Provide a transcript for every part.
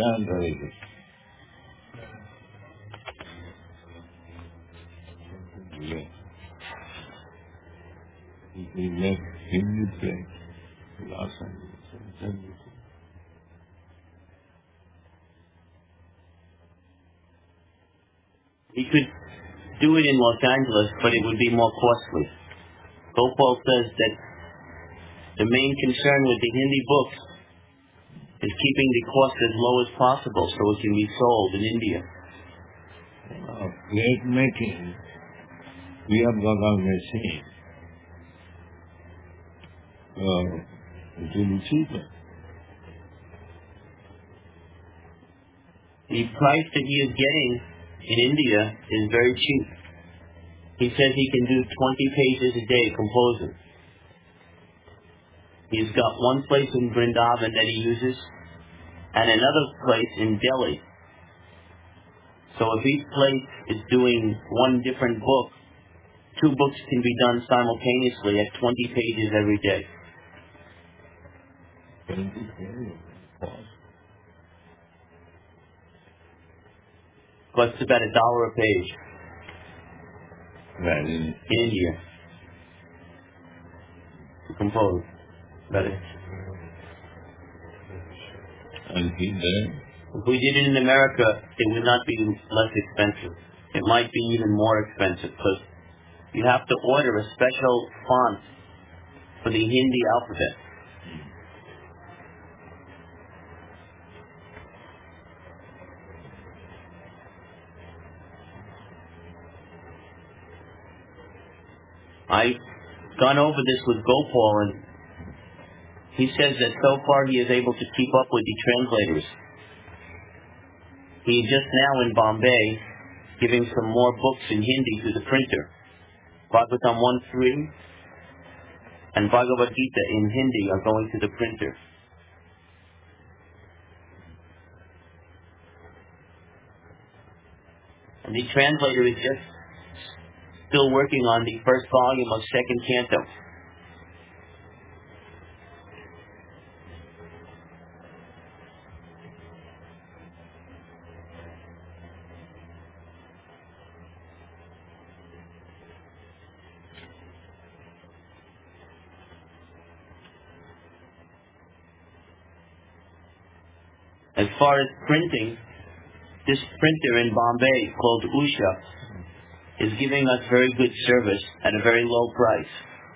understand very good. Yeah. We make Hindi play Los Angeles. He could do it in Los Angeles, but it would be more costly. Gopal says that the main concern with the Hindi books is keeping the cost as low as possible so it can be sold in India. Plate making, we have got our machine. It will be cheaper. The price that he is getting in India is very cheap. He says he can do 20 pages a day composing. He's got one place in Vrindavan that he uses and another place in Delhi. So if each place is doing one different book, 2 books can be done simultaneously at 20 pages every day. Costs about $1 a page. Right. In India. To compose. That is. And he there. If we did it in America, it would not be less expensive. It might be even more expensive because you have to order a special font for the Hindi alphabet. I've gone over this with Gopal, and he says that so far he is able to keep up with the translators. He is just now in Bombay giving some more books in Hindi to the printer. Bhagavatam 1.3 and Bhagavad Gita in Hindi are going to the printer. And the translator is just still working on the first volume of second canto. As far as printing, this printer in Bombay called Usha is giving us very good service at a very low price.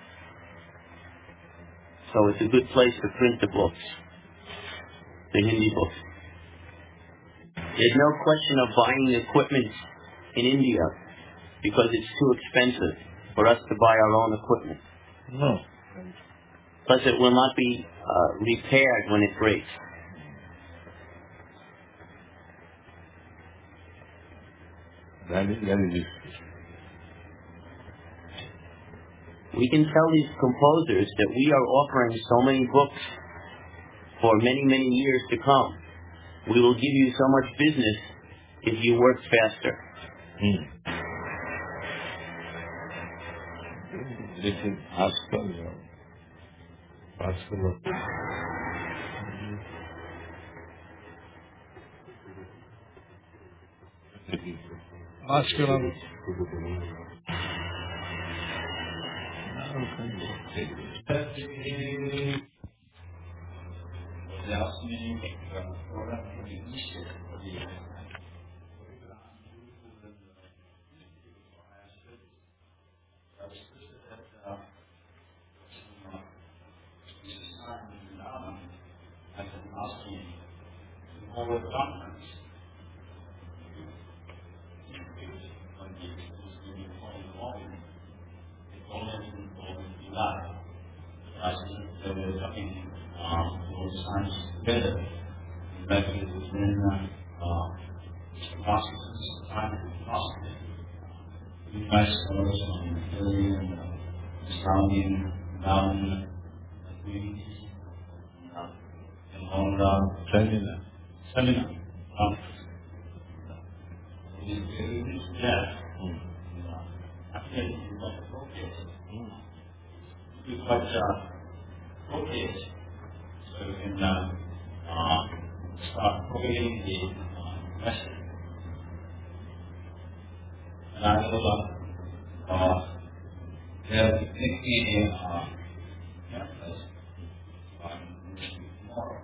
So it's a good place to print the books, the Hindi books. There's no question of buying equipment in India because it's too expensive for us to buy our own equipment. No. Plus it will not be repaired when it breaks. That is very difficult. We can tell these composers that we are offering so many books for many, many years to come. We will give you so much business if you work faster. This is Oscar. Oscar. Oscar. start propagating the message. And I know that they're making campus tomorrow.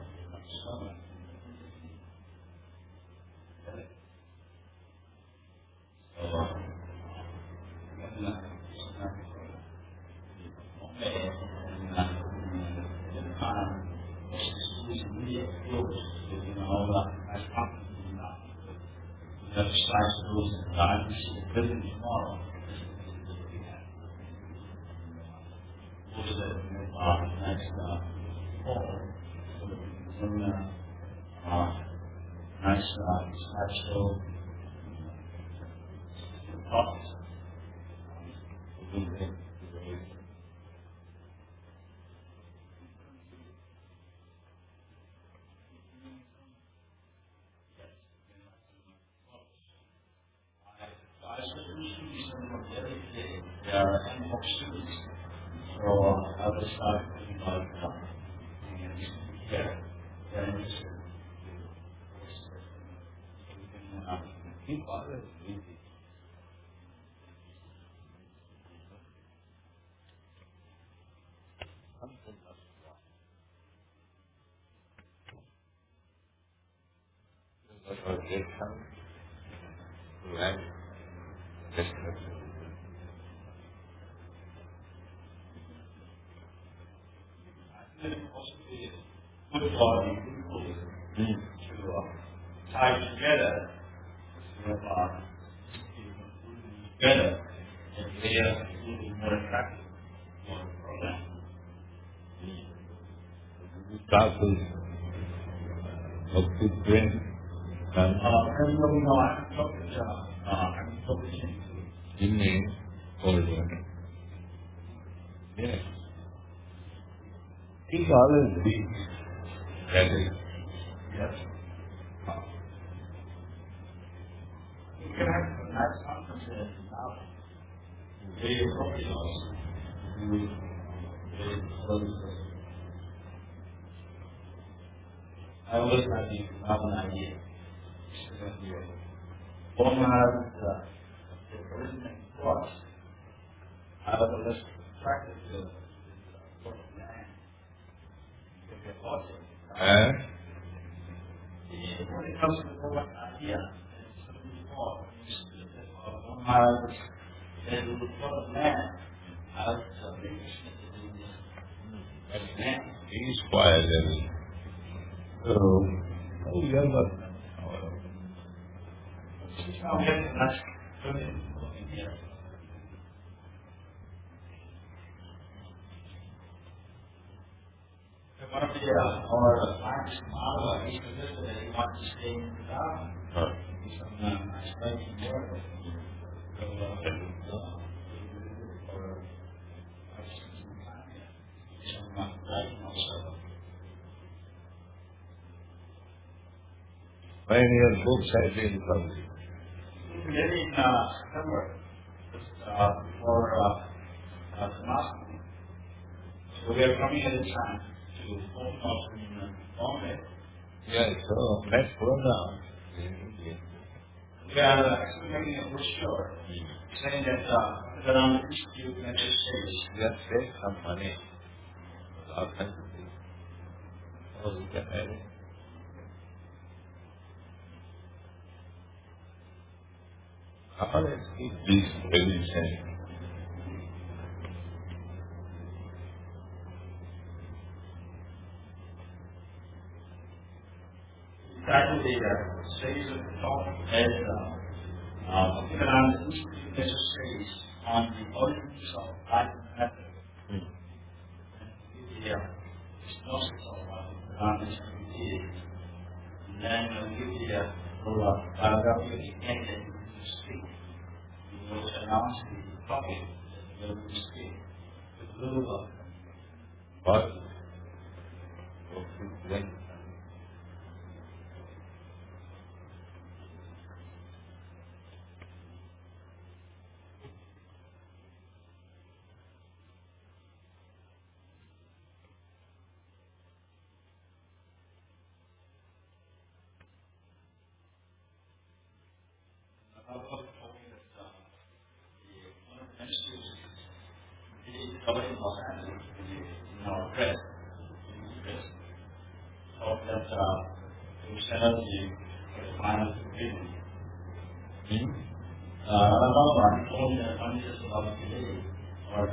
So I will start thinking about good for the people to tie together together and they are a little bit more attractive for the program. Start with a good brain. I'm talking to you mean older. Yes. These are the weeks. Ready? Yes. You can have a nice conference now. Very appropriate. I always have an idea. One has the original thoughts. I was less attracted to the man. When it comes to the idea, one has the thought of man. I was interested in man. He's quiet and so you have a one of the our clients model, he suggested that he wants to stay in the town. Some explaining work. Many books have been published. Maybe in September, for Damascus. So we are coming at a time to open up in Bombay. Yeah, so let's go down. We are actually making a brochure saying that around the Institute United States. We have saved some money. All kinds of things. Oh, we can add it. How does keep these really saying? Exactly the stage of the talk as given on the Institute United States on the origins of life and method. The synopsis of this community. And then we'll give you a little biography of the candidate to speak. We will announce the topic that we will speak. With a little but discovered in Los Angeles in our press. So that we set up the final conclusion. Another told me that I'm just about today, or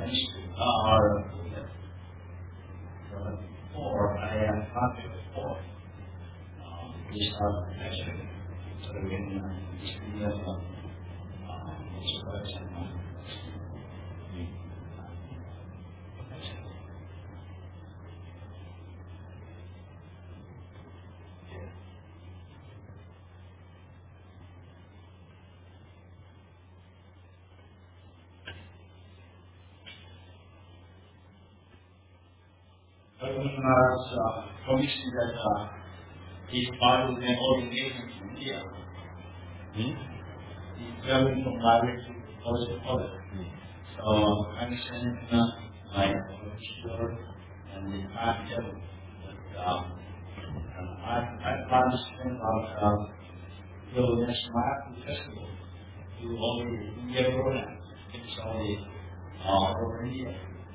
before I am conflict before. We start actually, so we can see that commission that he's part of the organization in India. He's traveling from Lagos to College. So I'm sending my sure and the time table. I plan to spend about the next month festival to all the India program. It's all over India.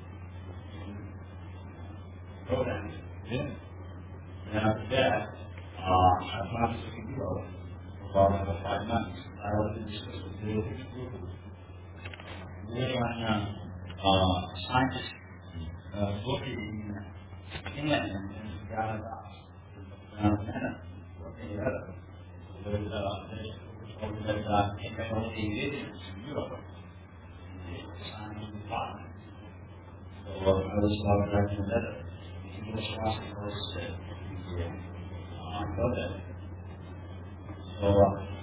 Program. Yeah. And after that, I plan to take Europe for about 5 months. I was in discuss with the European group. There are scientists working in England and Canada. There's ingredients in Europe. The science department. So I was writing a letter. English hospitals I know that. So